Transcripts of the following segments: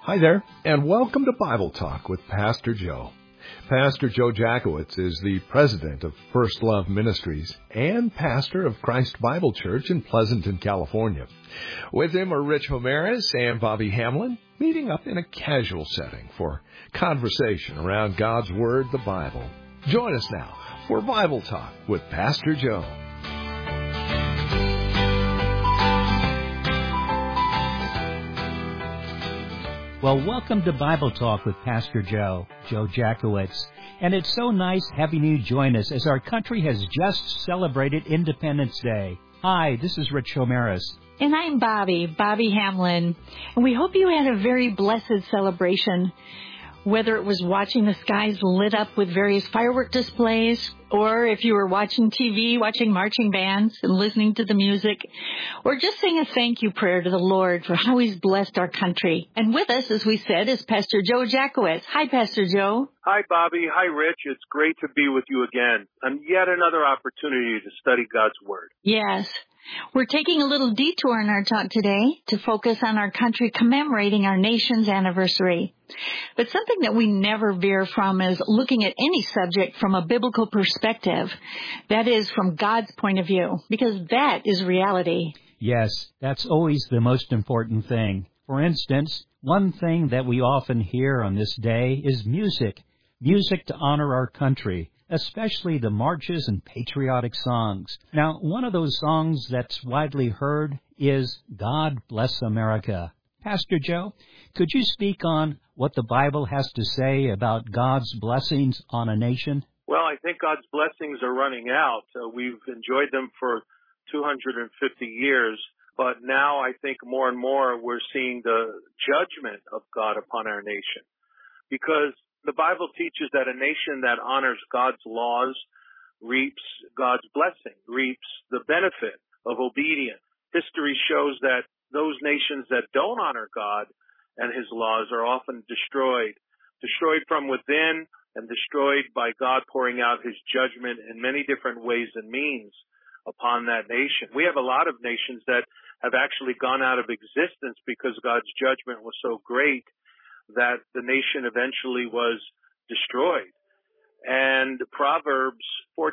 Hi there, and welcome to Bible Talk with Pastor Joe. Pastor Joe Jackowitz is the president of First Love Ministries and pastor of Christ Bible Church in Pleasanton, California. With him are Rich Homeres and Bobby Hamlin, meeting up in a casual setting for conversation around God's Word, the Bible. Join us now for Bible Talk with Pastor Joe. Well, welcome to Bible Talk with Pastor Joe Jackowitz. And it's so nice having you join us as our country has just celebrated Independence Day. Hi, this is Rich Homeres. And I'm Bobby Hamlin. And we hope you had a very blessed celebration, whether it was watching the skies lit up with various firework displays, or if you were watching TV, watching marching bands and listening to the music, or just saying a thank you prayer to the Lord for how He's blessed our country. And with us, as we said, is Pastor Joe Jackowitz. Hi, Pastor Joe. Hi, Bobby. Hi, Rich. It's great to be with you again, and yet another opportunity to study God's Word. Yes. We're taking a little detour in our talk today to focus on our country commemorating our nation's anniversary. But something that we never veer from is looking at any subject from a biblical perspective. That is, from God's point of view, because that is reality. Yes, that's always the most important thing. For instance, one thing that we often hear on this day is music to honor our country, especially the marches and patriotic songs. Now, one of those songs that's widely heard is God Bless America. Pastor Joe, could you speak on what the Bible has to say about God's blessings on a nation? Well, I think God's blessings are running out. We've enjoyed them for 250 years, but now I think more and more we're seeing the judgment of God upon our nation. Because the Bible teaches that a nation that honors God's laws reaps God's blessing, reaps the benefit of obedience. History shows that those nations that don't honor God and His laws are often destroyed from within and destroyed by God pouring out His judgment in many different ways and means upon that nation. We have a lot of nations that have actually gone out of existence because God's judgment was so great that the nation eventually was destroyed. And Proverbs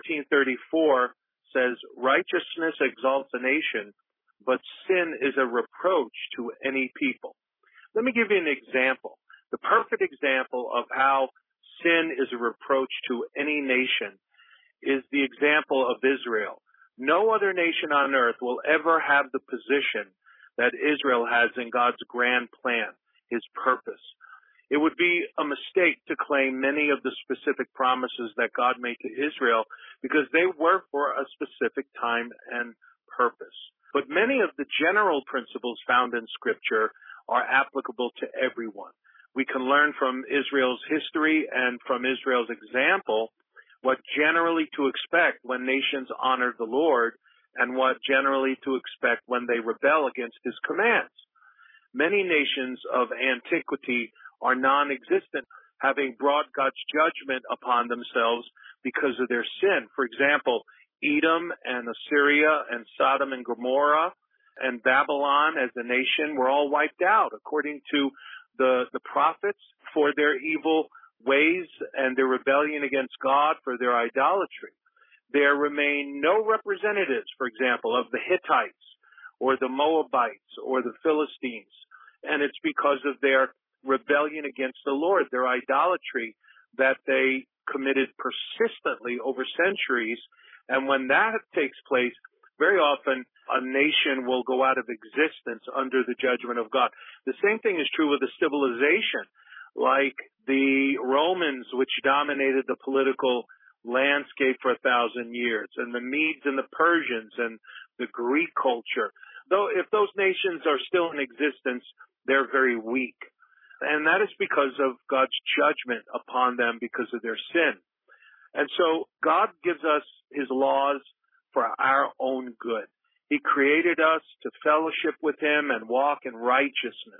14:34 says, "Righteousness exalts a nation, but sin is a reproach to any people." Let me give you an example. The perfect example of how sin is a reproach to any nation is the example of Israel. No other nation on earth will ever have the position that Israel has in God's grand plan, His purpose. It would be a mistake to claim many of the specific promises that God made to Israel because they were for a specific time and purpose. But many of the general principles found in Scripture are applicable to everyone. We can learn from Israel's history and from Israel's example what generally to expect when nations honor the Lord and what generally to expect when they rebel against His commands. Many nations of antiquity are non-existent, having brought God's judgment upon themselves because of their sin. For example, Edom and Assyria and Sodom and Gomorrah and Babylon as a nation were all wiped out according to the prophets for their evil ways and their rebellion against God for their idolatry. There remain no representatives, for example, of the Hittites or the Moabites or the Philistines, and it's because of their rebellion against the Lord, their idolatry that they committed persistently over centuries. And when that takes place, very often a nation will go out of existence under the judgment of God. The same thing is true with a civilization like the Romans, which dominated the political landscape for 1,000 years, and the Medes and the Persians and the Greek culture. Though if those nations are still in existence, they're very weak. And that is because of God's judgment upon them because of their sin. And so God gives us His laws for our own good. He created us to fellowship with Him and walk in righteousness.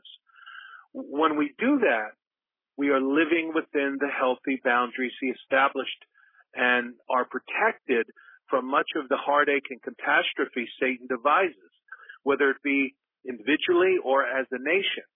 When we do that, we are living within the healthy boundaries He established and are protected from much of the heartache and catastrophe Satan devises, whether it be individually or as a nation.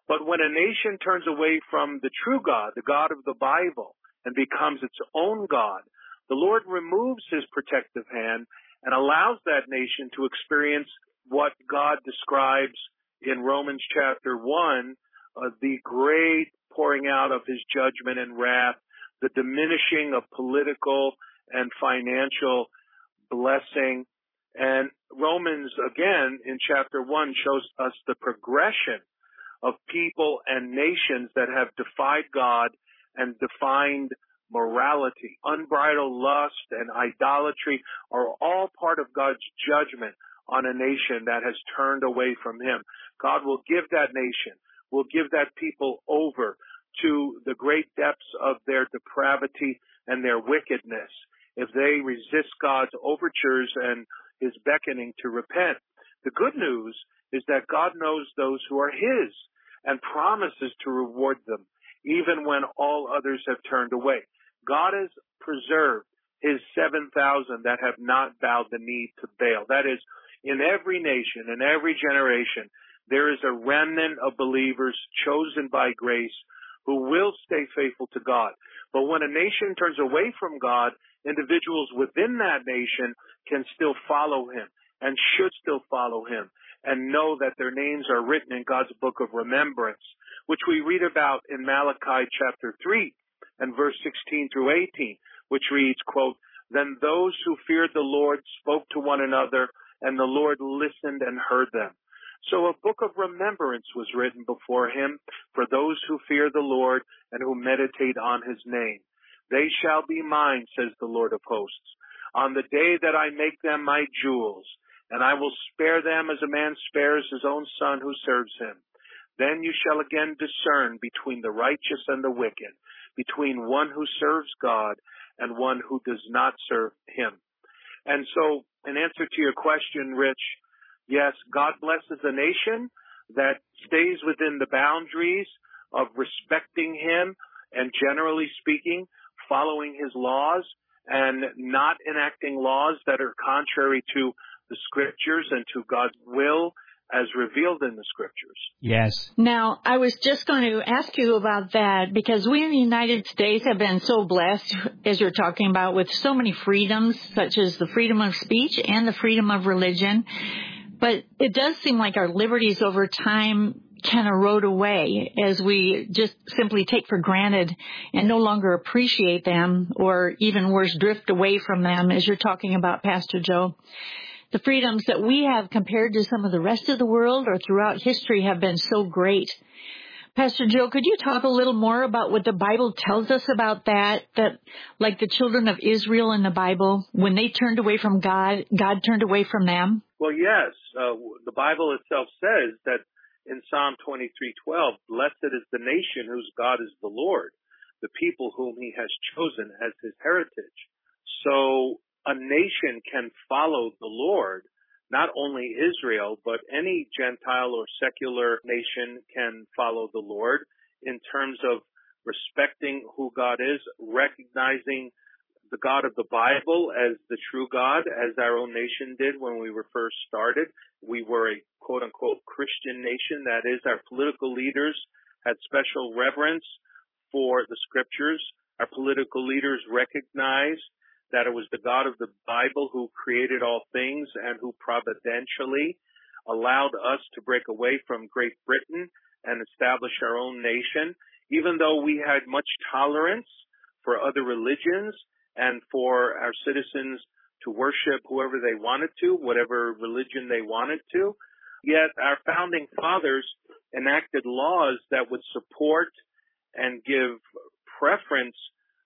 But when a nation turns away from the true God, the God of the Bible, and becomes its own God, the Lord removes his protective hand and allows that nation to experience what God describes in Romans chapter 1, the great pouring out of his judgment and wrath, the diminishing of political and financial blessing. And Romans, again, in chapter 1, shows us the progression of people and nations that have defied God and defined morality. Unbridled lust and idolatry are all part of God's judgment on a nation that has turned away from him. God will give that nation, will give that people over to the great depths of their depravity and their wickedness if they resist God's overtures and his beckoning to repent. The good news is that God knows those who are his and promises to reward them, even when all others have turned away. God has preserved his 7,000 that have not bowed the knee to Baal. That is, in every nation, in every generation, there is a remnant of believers chosen by grace who will stay faithful to God. But when a nation turns away from God, individuals within that nation can still follow him and should still follow him and know that their names are written in God's book of remembrance, which we read about in Malachi chapter 3 and verse 16 through 18, which reads, quote, "Then those who feared the Lord spoke to one another, and the Lord listened and heard them." So a book of remembrance was written before him for those who fear the Lord and who meditate on his name. They shall be mine, says the Lord of hosts, on the day that I make them my jewels, and I will spare them as a man spares his own son who serves him. Then you shall again discern between the righteous and the wicked, between one who serves God and one who does not serve him. And so, in answer to your question, Rich, yes, God blesses a nation that stays within the boundaries of respecting him and, generally speaking, following his laws and not enacting laws that are contrary to the scriptures and to God's will as revealed in the scriptures. Yes. Now, I was just going to ask you about that because we in the United States have been so blessed, as you're talking about, with so many freedoms, such as the freedom of speech and the freedom of religion. But it does seem like our liberties over time can erode away as we just simply take for granted and no longer appreciate them, or even worse, drift away from them, as you're talking about, Pastor Joe. The freedoms that we have compared to some of the rest of the world or throughout history have been so great. Pastor Joe, could you talk a little more about what the Bible tells us about that like the children of Israel in the Bible, when they turned away from God, God turned away from them? Well, yes. The Bible itself says that in Psalm 23:12, "Blessed is the nation whose God is the Lord, the people whom he has chosen as his heritage." So a nation can follow the Lord, not only Israel, but any Gentile or secular nation can follow the Lord in terms of respecting who God is, recognizing the God of the Bible as the true God, as our own nation did when we were first started. We were a quote-unquote Christian nation. That is, our political leaders had special reverence for the scriptures. Our political leaders recognized that it was the God of the Bible who created all things and who providentially allowed us to break away from Great Britain and establish our own nation. Even though we had much tolerance for other religions and for our citizens to worship whoever they wanted to, whatever religion they wanted to, yet our founding fathers enacted laws that would support and give preference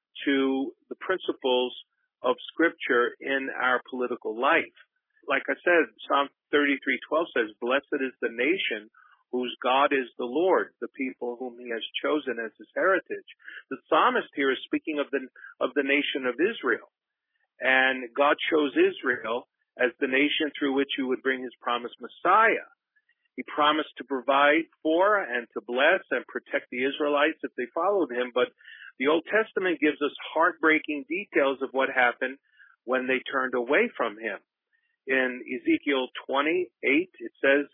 to the principles of Scripture in our political life. Like I said, Psalm 33:12 says, "Blessed is the nation whose God is the Lord, the people whom he has chosen as his heritage." The psalmist here is speaking of the nation of Israel. And God chose Israel as the nation through which he would bring his promised Messiah. He promised to provide for and to bless and protect the Israelites if they followed him. But the Old Testament gives us heartbreaking details of what happened when they turned away from him. In Ezekiel 28, it says,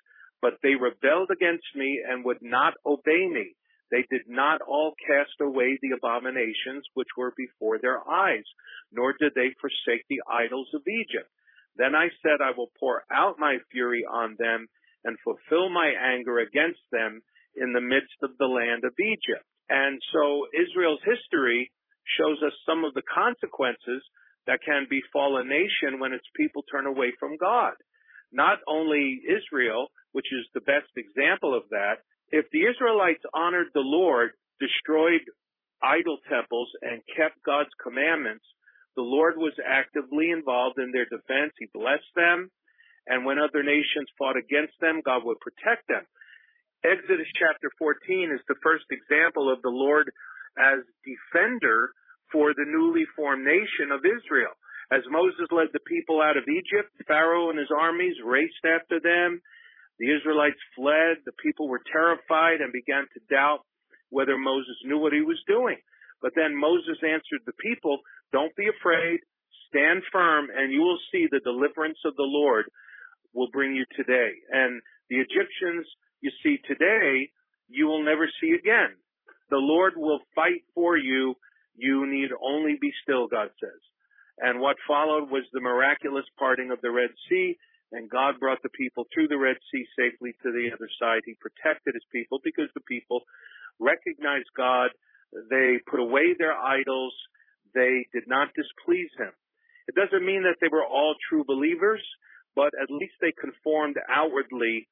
But they rebelled against me and would not obey me. They did not all cast away the abominations which were before their eyes, nor did they forsake the idols of Egypt. Then I said, I will pour out my fury on them and fulfill my anger against them in the midst of the land of Egypt. And so Israel's history shows us some of the consequences that can befall a nation when its people turn away from God. Not only Israel, which is the best example of that, if the Israelites honored the Lord, destroyed idol temples, and kept God's commandments, the Lord was actively involved in their defense. He blessed them, and when other nations fought against them, God would protect them. Exodus chapter 14 is the first example of the Lord as defender for the newly formed nation of Israel. As Moses led the people out of Egypt, Pharaoh and his armies raced after them. The Israelites fled. The people were terrified and began to doubt whether Moses knew what he was doing. But then Moses answered the people, don't be afraid, stand firm, and you will see the deliverance of the Lord will bring you today. And the Egyptians you see today, you will never see again. The Lord will fight for you. You need only be still, God says. And what followed was the miraculous parting of the Red Sea, and God brought the people through the Red Sea safely to the other side. He protected his people because the people recognized God. They put away their idols. They did not displease him. It doesn't mean that they were all true believers, but at least they conformed outwardly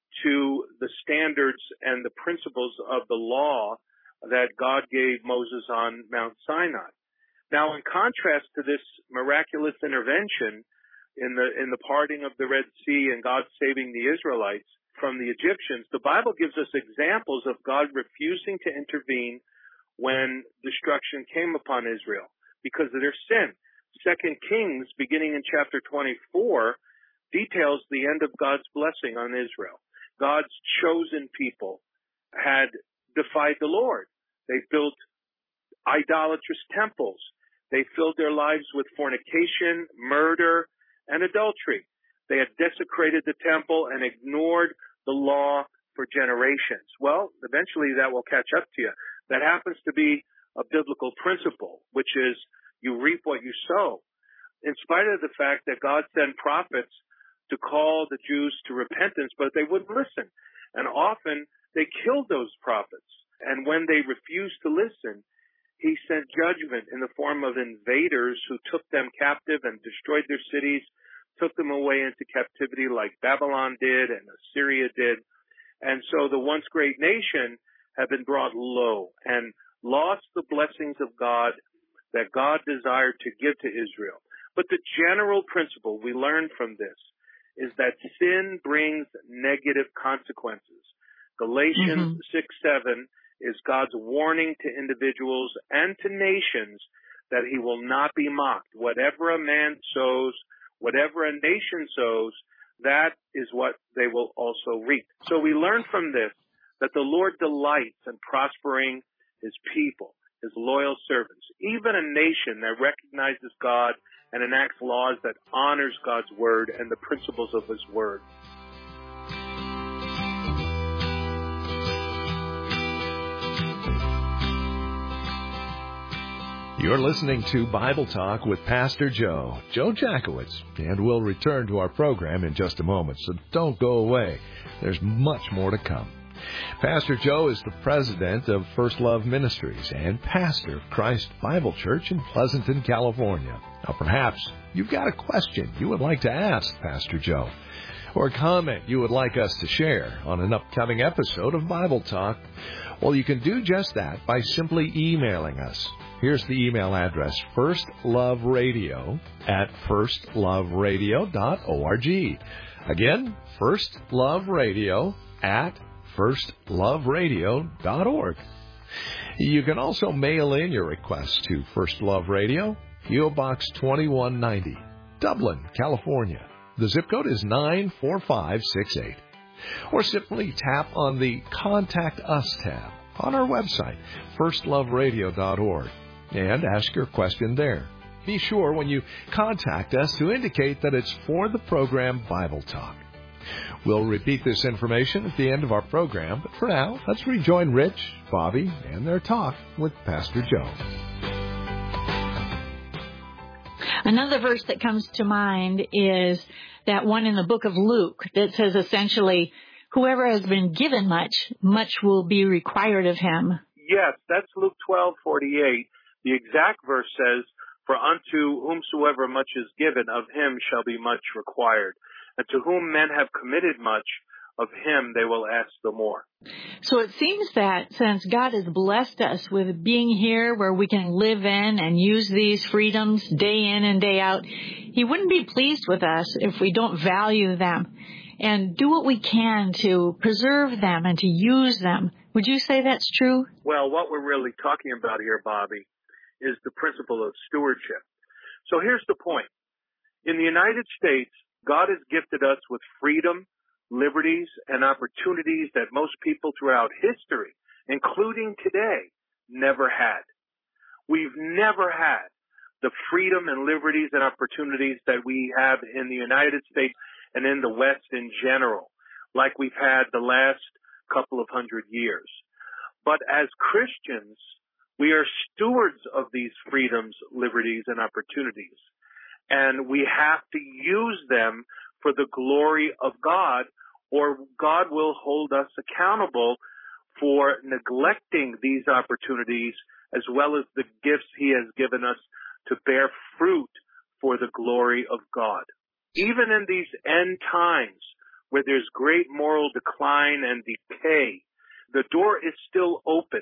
to the standards and the principles of the law that God gave Moses on Mount Sinai. Now, in contrast to this miraculous intervention in the parting of the Red Sea and God saving the Israelites from the Egyptians, the Bible gives us examples of God refusing to intervene when destruction came upon Israel because of their sin. 2 Kings, beginning in chapter 24, details the end of God's blessing on Israel. God's chosen people had defied the Lord. They built idolatrous temples. They filled their lives with fornication, murder, and adultery. They had desecrated the temple and ignored the law for generations. Well, eventually that will catch up to you. That happens to be a biblical principle, which is you reap what you sow. In spite of the fact that God sent prophets to call the Jews to repentance, but they wouldn't listen. And often they killed those prophets. And when they refused to listen, he sent judgment in the form of invaders who took them captive and destroyed their cities, took them away into captivity like Babylon did and Assyria did. And so the once great nation had been brought low and lost the blessings of God that God desired to give to Israel. But the general principle we learn from this is that sin brings negative consequences. Galatians 6:7 is God's warning to individuals and to nations that he will not be mocked. Whatever a man sows, whatever a nation sows, that is what they will also reap. So we learn from this that the Lord delights in prospering his people, his loyal servants, even a nation that recognizes God and enacts laws that honors God's word and the principles of his word. You're listening to Bible Talk with Pastor Joe Jackowitz, and we'll return to our program in just a moment, so don't go away. There's much more to come. Pastor Joe is the president of First Love Ministries and pastor of Christ Bible Church in Pleasanton, California. Now, perhaps you've got a question you would like to ask Pastor Joe, or a comment you would like us to share on an upcoming episode of Bible Talk. Well, you can do just that by simply emailing us. Here's the email address, firstloveradio@firstloveradio.org. Again, firstloveradio@firstloveradio.org. You can also mail in your request to First Love Radio, P.O. Box 2190, Dublin, California. The zip code is 94568. Or simply tap on the Contact Us tab on our website, firstloveradio.org, and ask your question there. Be sure when you contact us to indicate that it's for the program Bible Talk. We'll repeat this information at the end of our program, but for now, let's rejoin Rich, Bobby, and their talk with Pastor Joe. Another verse that comes to mind is that one in the book of Luke that says essentially, whoever has been given much, much will be required of him. Yes, that's Luke 12:48. The exact verse says, "For unto whomsoever much is given, of him shall be much required. And to whom men have committed much, of him they will ask the more." So it seems that since God has blessed us with being here where we can live in and use these freedoms day in and day out, He wouldn't be pleased with us if we don't value them and do what we can to preserve them and to use them. Would you say that's true? Well, what we're really talking about here, Bobby, is the principle of stewardship. So here's the point. In the United States, God has gifted us with freedom, liberties, and opportunities that most people throughout history, including today, never had. We've never had the freedom and liberties and opportunities that we have in the United States and in the West in general, like we've had the last couple of hundred years. But as Christians, we are stewards of these freedoms, liberties, and opportunities. And we have to use them for the glory of God, or God will hold us accountable for neglecting these opportunities as well as the gifts He has given us to bear fruit for the glory of God. Even in these end times where there's great moral decline and decay, the door is still open.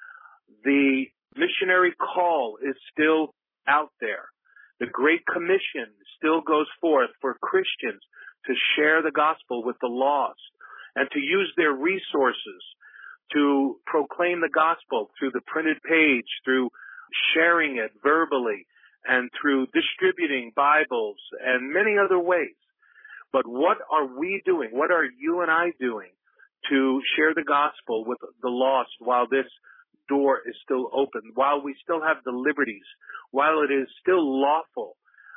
The missionary call is still out there. The Great Commission still goes forth for Christians to share the gospel with the lost and to use their resources to proclaim the gospel through the printed page, through sharing it verbally, and through distributing Bibles and many other ways. But what are we doing? What are you and I doing to share the gospel with the lost while this door is still open, while we still have the liberties, while it is still lawful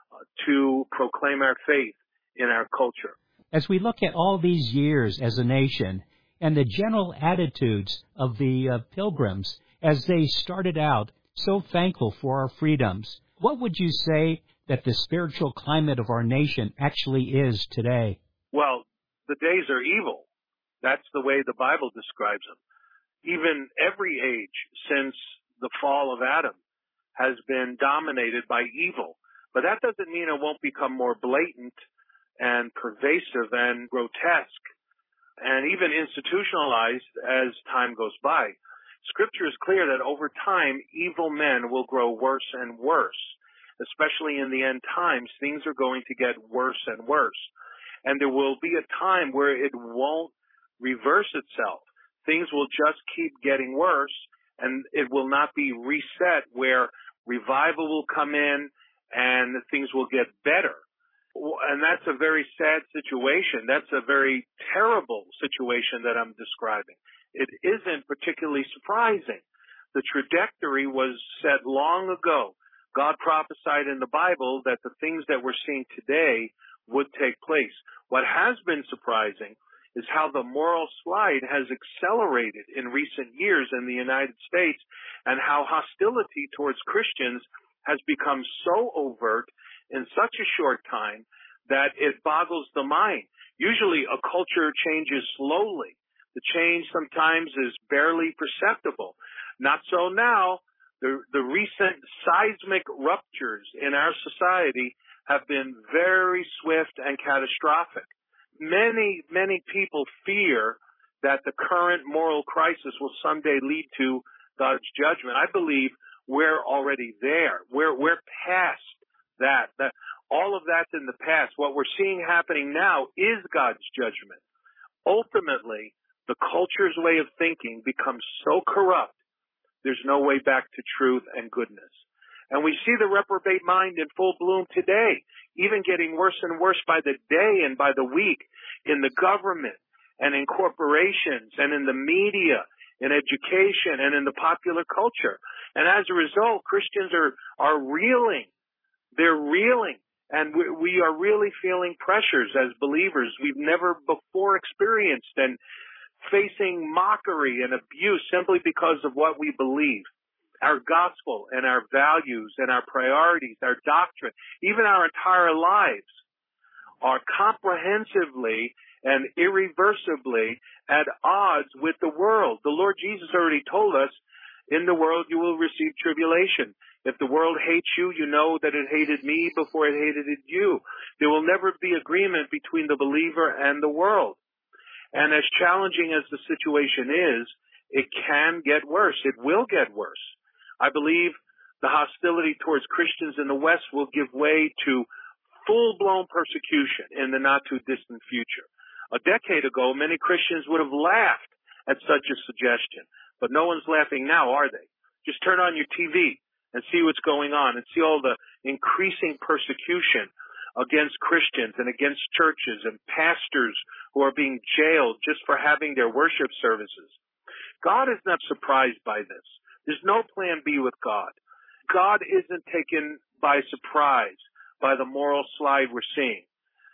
to proclaim our faith in our culture? As we look at all these years as a nation and the general attitudes of the pilgrims as they started out so thankful for our freedoms, what would you say that the spiritual climate of our nation actually is today? Well, the days are evil. That's the way the Bible describes them. Even every age since the fall of Adam has been dominated by evil. But that doesn't mean it won't become more blatant and pervasive and grotesque and even institutionalized as time goes by. Scripture is clear that over time, evil men will grow worse and worse. Especially in the end times, things are going to get worse and worse. And there will be a time where it won't reverse itself. Things will just keep getting worse, and it will not be reset where revival will come in and things will get better. And that's a very sad situation. That's a very terrible situation that I'm describing. It isn't particularly surprising. The trajectory was set long ago. God prophesied in the Bible that the things that we're seeing today would take place. What has been surprising is how the moral slide has accelerated in recent years in the United States and how hostility towards Christians has become so overt in such a short time that it boggles the mind. Usually a culture changes slowly. The change sometimes is barely perceptible. Not so now. The recent seismic ruptures in our society have been very swift and catastrophic. Many, many people fear that the current moral crisis will someday lead to God's judgment. I believe we're already there. We're past that. All of that's in the past. What we're seeing happening now is God's judgment. Ultimately, the culture's way of thinking becomes so corrupt, there's no way back to truth and goodness. And we see the reprobate mind in full bloom today, even getting worse and worse by the day and by the week in the government and in corporations and in the media, in education and in the popular culture. And as a result, Christians are reeling. They're reeling And we are really feeling pressures as believers we've never before experienced, and facing mockery and abuse simply because of what we believe. Our gospel and our values and our priorities, our doctrine, even our entire lives are comprehensively and irreversibly at odds with the world. The Lord Jesus already told us, in the world you will receive tribulation. If the world hates you, you know that it hated me before it hated you. There will never be agreement between the believer and the world. And as challenging as the situation is, it can get worse. It will get worse. I believe the hostility towards Christians in the West will give way to full-blown persecution in the not-too-distant future. A decade ago, many Christians would have laughed at such a suggestion, but no one's laughing now, are they? Just turn on your TV and see what's going on and see all the increasing persecution against Christians and against churches and pastors who are being jailed just for having their worship services. God is not surprised by this. There's no plan B with God. God isn't taken by surprise by the moral slide we're seeing,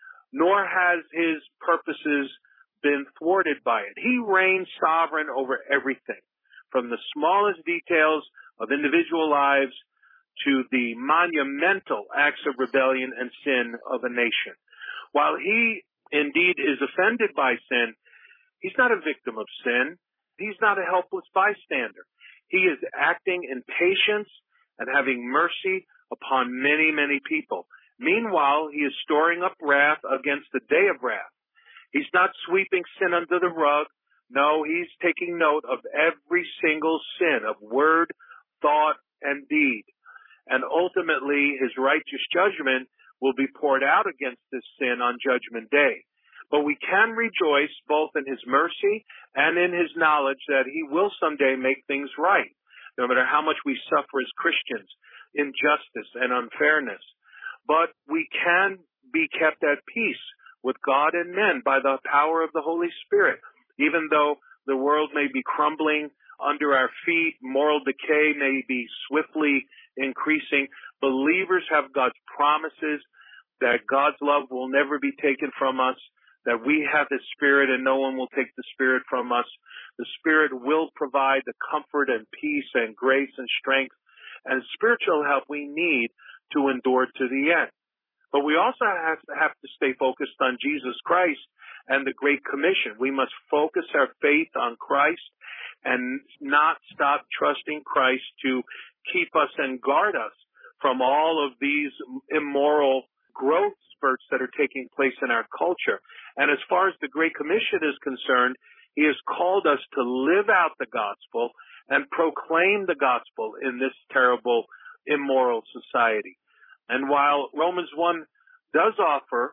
nor has his purposes been thwarted by it. He reigns sovereign over everything, from the smallest details of individual lives to the monumental acts of rebellion and sin of a nation. While he indeed is offended by sin, he's not a victim of sin. He's not a helpless bystander. He is acting in patience and having mercy upon many, many people. Meanwhile, he is storing up wrath against the day of wrath. He's not sweeping sin under the rug. No, he's taking note of every single sin of word, thought, and deed. And ultimately, his righteous judgment will be poured out against this sin on Judgment Day. But we can rejoice both in his mercy and in his knowledge that he will someday make things right, no matter how much we suffer as Christians, injustice and unfairness. But we can be kept at peace with God and men by the power of the Holy Spirit. Even though the world may be crumbling under our feet, moral decay may be swiftly increasing, believers have God's promises that God's love will never be taken from us, that we have the Spirit and no one will take the Spirit from us. The Spirit will provide the comfort and peace and grace and strength and spiritual help we need to endure to the end. But we also have to stay focused on Jesus Christ and the Great Commission. We must focus our faith on Christ and not stop trusting Christ to keep us and guard us from all of these immoral growth spurts that are taking place in our culture. And as far as the Great Commission is concerned, he has called us to live out the gospel and proclaim the gospel in this terrible, immoral society. And while Romans 1 does offer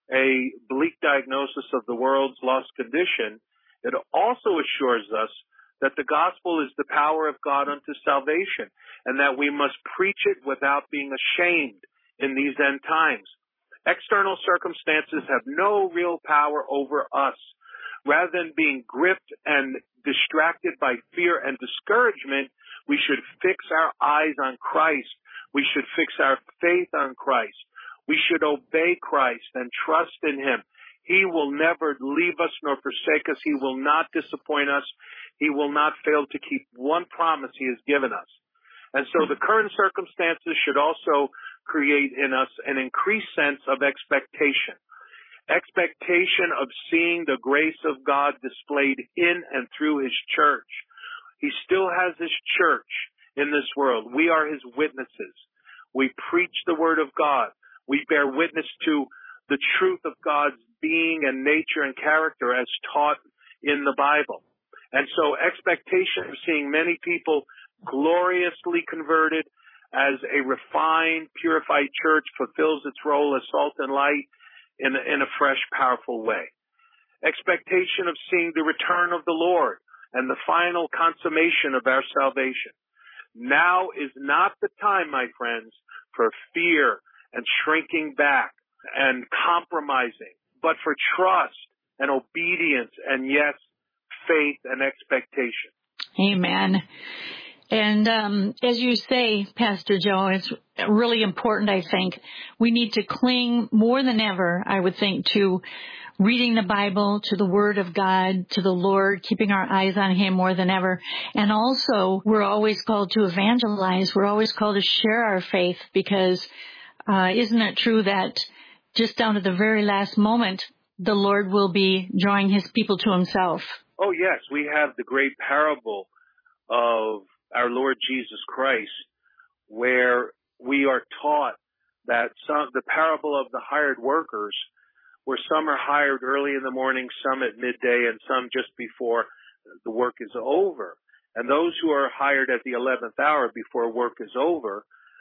a bleak diagnosis of the world's lost condition, it also assures us that the gospel is the power of God unto salvation, and that we must preach it without being ashamed in these end times. External circumstances have no real power over us. Rather than being gripped and distracted by fear and discouragement, we should fix our eyes on Christ. We should fix our faith on Christ. We should obey Christ and trust in him. He will never leave us nor forsake us. He will not disappoint us. He will not fail to keep one promise he has given us. And so the current circumstances should also create in us an increased sense of expectation. Expectation of seeing the grace of God displayed in and through his church. He still has his church in this world. We are his witnesses. We preach the word of God. We bear witness to the truth of God's being and nature and character as taught in the Bible. And so expectation of seeing many people gloriously converted as a refined, purified church fulfills its role as salt and light in a fresh, powerful way. Expectation of seeing the return of the Lord and the final consummation of our salvation. Now is not the time, my friends, for fear and shrinking back and compromising, but for trust and obedience and, yes, faith and expectation. Amen. And as you say, Pastor Joe, it's really important, I think. We need to cling more than ever, I would think, to reading the Bible, to the Word of God, to the Lord, keeping our eyes on Him more than ever. And also, we're always called to evangelize. We're always called to share our faith because isn't it true that just down to the very last moment, the Lord will be drawing His people to Himself? Oh, yes. We have the great parable of our Lord Jesus Christ, where we are taught that the parable of the hired workers, where some are hired early in the morning, some at midday, and some just before the work is over. And those who are hired at the 11th hour before work is over,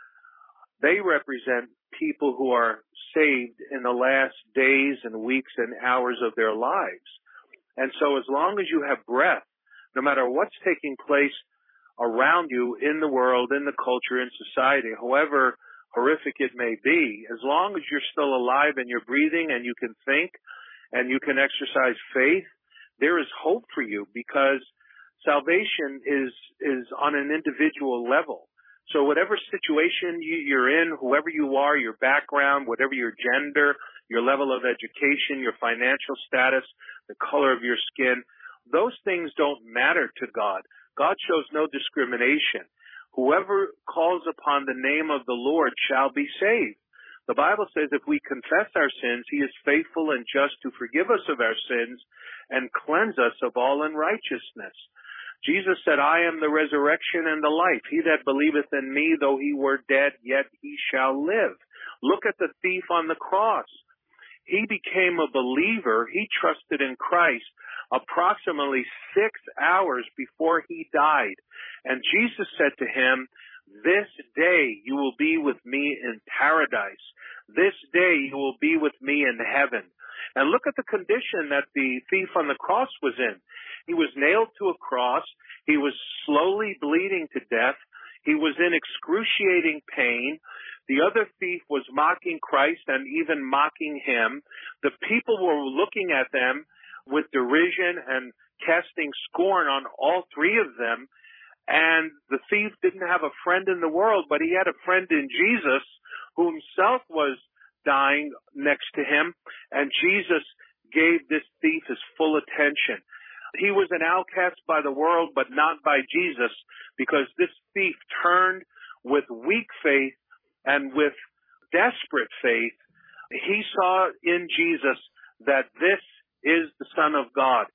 they represent people who are saved in the last days and weeks and hours of their lives. And so as long as you have breath, no matter what's taking place around you in the world, in the culture, in society, however horrific it may be, as long as you're still alive and you're breathing and you can think and you can exercise faith, there is hope for you because salvation is on an individual level. So whatever situation you're in, whoever you are, your background, whatever your gender, your level of education, your financial status, the color of your skin, those things don't matter to God. God shows no discrimination. Whoever calls upon the name of the Lord shall be saved. The Bible says if we confess our sins, He is faithful and just to forgive us of our sins and cleanse us of all unrighteousness. Jesus said, I am the resurrection and the life. He that believeth in me, though he were dead, yet he shall live. Look at the thief on the cross. He became a believer. He trusted in Christ approximately 6 hours before he died. And Jesus said to him, this day you will be with me in paradise. This day you will be with me in heaven. And look at the condition that the thief on the cross was in. He was nailed to a cross. He was slowly bleeding to death. He was in excruciating pain. The other thief was mocking Christ and even mocking him. The people were looking at them with derision and casting scorn on all three of them. And the thief didn't have a friend in the world, but he had a friend in Jesus who himself was dying next to him. And Jesus gave this thief his full attention. He was an outcast by the world, but not by Jesus, because this thief turned with weak faith and with desperate faith. He saw in Jesus that this is the Son of God.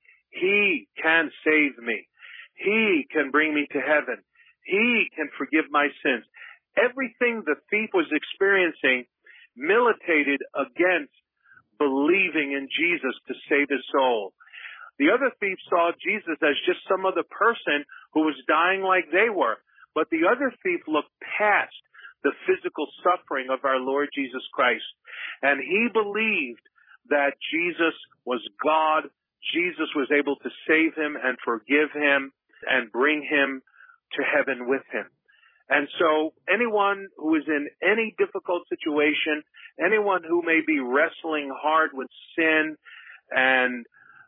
He can save me. He can bring me to heaven. He can forgive my sins. Everything the thief was experiencing militated against believing in Jesus to save his soul. The other thief saw Jesus as just some other person who was dying like they were. But the other thief looked past the physical suffering of our Lord Jesus Christ. And he believed that Jesus was God. Jesus was able to save him and forgive him and bring him to heaven with him. And so anyone who is in any difficult situation, anyone who may be wrestling hard with sin and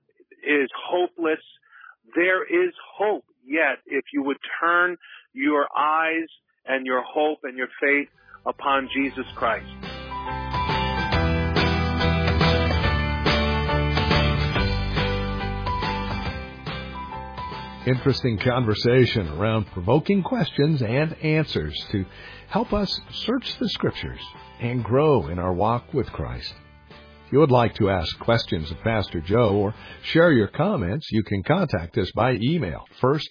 is hopeless, there is hope yet if you would turn your eyes and your hope and your faith upon Jesus Christ. Interesting conversation around provoking questions and answers to help us search the Scriptures and grow in our walk with Christ. If you would like to ask questions of Pastor Joe or share your comments, you can contact us by email,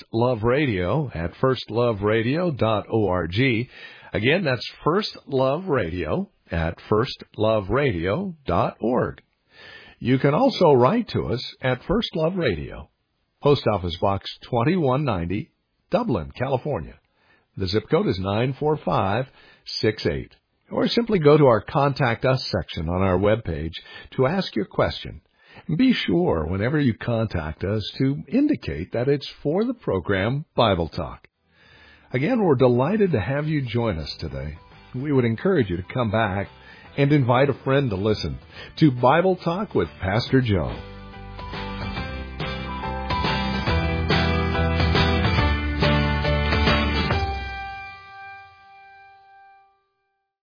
firstloveradio@firstloveradio.org. Again, that's firstloveradio@firstloveradio.org. You can also write to us at First Love Radio, Post Office Box 2190, Dublin, California. The zip code is 94568. Or simply go to our Contact Us section on our webpage to ask your question. Be sure, whenever you contact us, to indicate that it's for the program Bible Talk. Again, we're delighted to have you join us today. We would encourage you to come back and invite a friend to listen to Bible Talk with Pastor Joe.